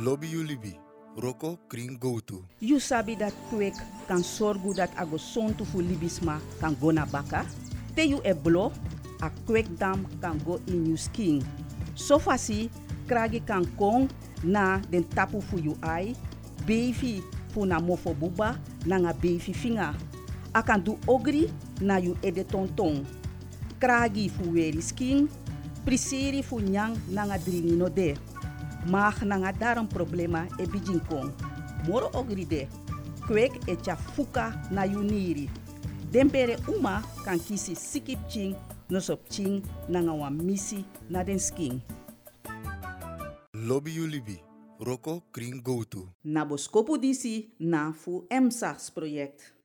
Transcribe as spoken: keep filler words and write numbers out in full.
Lobby Ulibi. Roko kring go to. You sabi dat kwek kan sorgu dat ago sontu fu libisma kan go na baka? Te you e blo, a kwek dam kan go in you skin. So fasi, kragi kan kong na den tapu fu you ai, befi fu na mofo buba, na nga befi finga. A kan du ogri na you ede tontong. Kragi fu weri skin, prisiri fu nyang na nga dringino de. Mag na nga daar een problema e bijin kong. Moro ogri de. Kwek e tja fuka na you niri. Dempere uma kan kisi sikip ching no sop ching na nga wan misi na den skin. Lobby Ulibi. Roko kring go to. Na boskopu disi na fu M S A S project.